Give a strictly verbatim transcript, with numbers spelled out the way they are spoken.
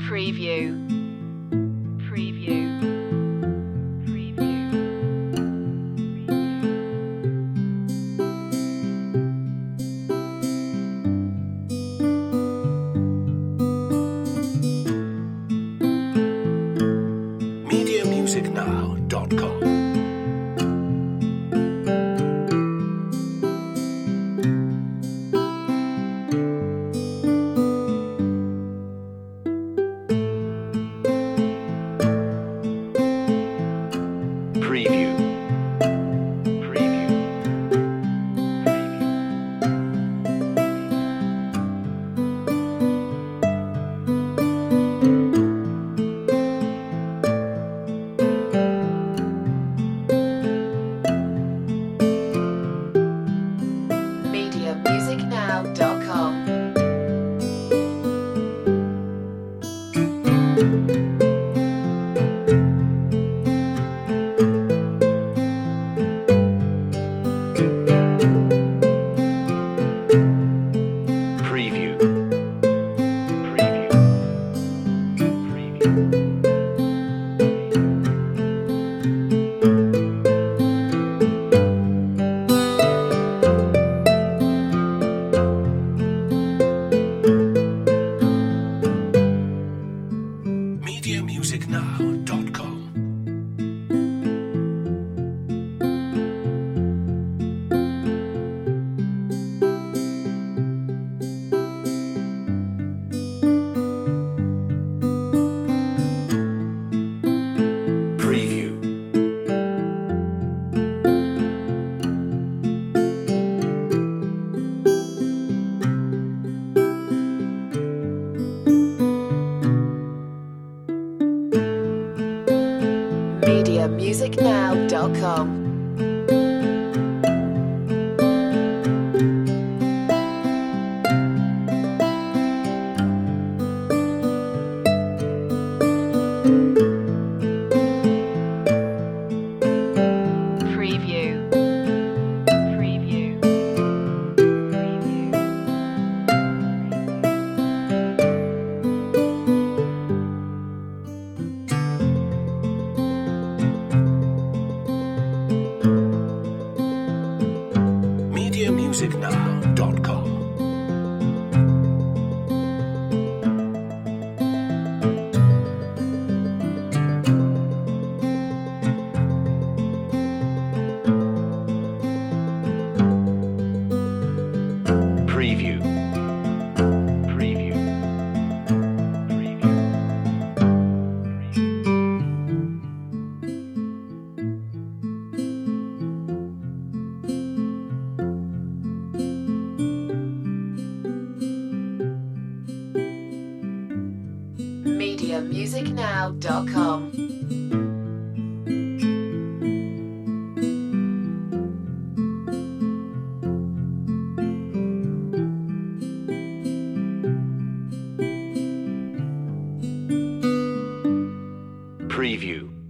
Preview. Preview. Preview. media music now dot com. Preview. Preview. media music now dot com. Preview. Preview. Preview. media music now dot com. Preview. media music now dot com. Preview. Preview. Preview. media music now dot com. Preview. Preview. Preview. media music now dot com. Preview.